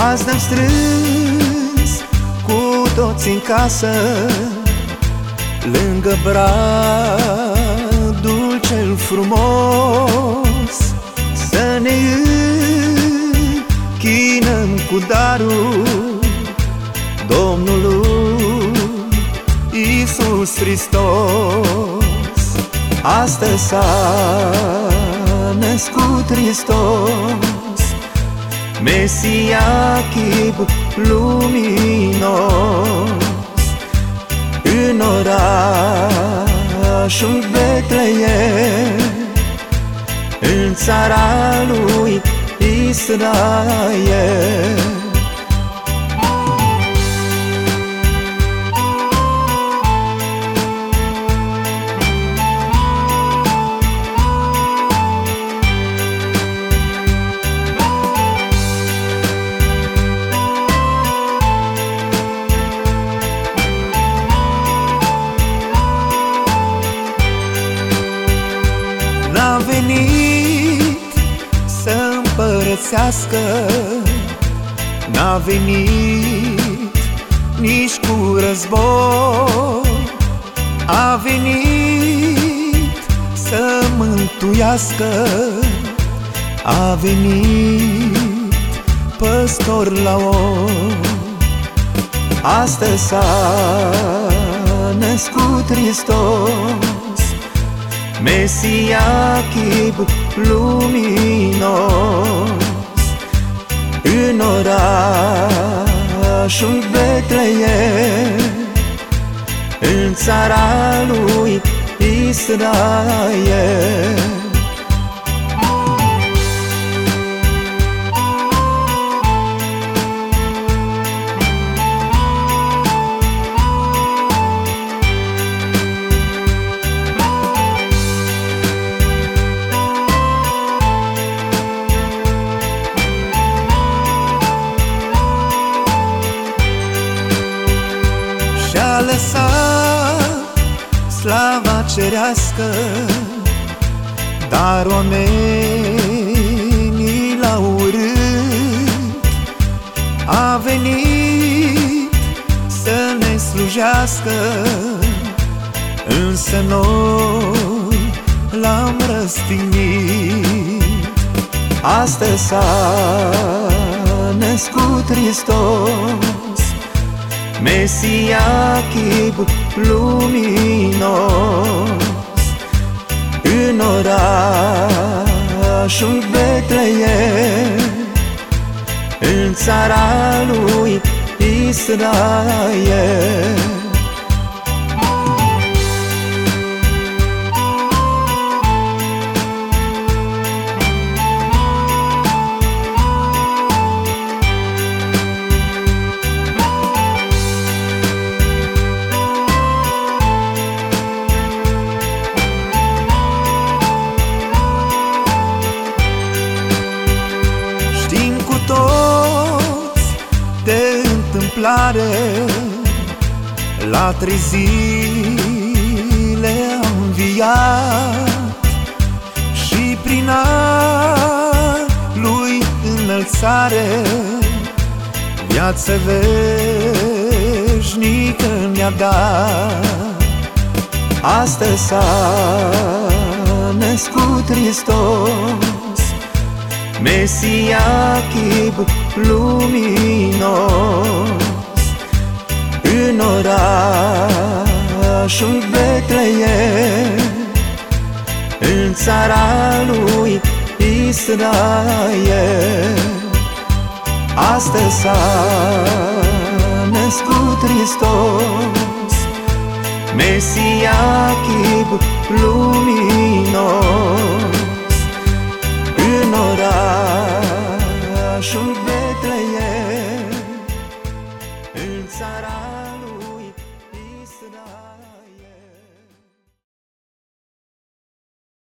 Azi ne-am strâns cu toți în casă, lângă bradul cel frumos, să ne închinăm cu darul Domnului Iisus Hristos. Astăzi s-a născut Hristos, Mesia chip luminos, în orașul Betleem, în țara lui Israel. N-a venit să împărățească, n-a venit nici cu război, a venit să mântuiască, a venit păstor la om. Astăzi s-a născut Hristos, Mesia chip luminos, în orașul Betleem, în țara lui Israel. Și-a lăsat slava cerească, dar oamenii l-au urât. A venit să ne slujească, însă noi l-am răstignit. Astăzi s-a născut Hristos, Mesia chip luminos, în orașul Betleem, în țara lui Israel. De întâmplare, la 3 zile a înviat și prin a lui înălțare viață veșnică ne-a dat. Astăzi s-a născut Hristos, Mesia chip luminos, în orașul Betleem, în țara lui Israel. Astăzi s-a născut Hristos, Mesia chip luminos,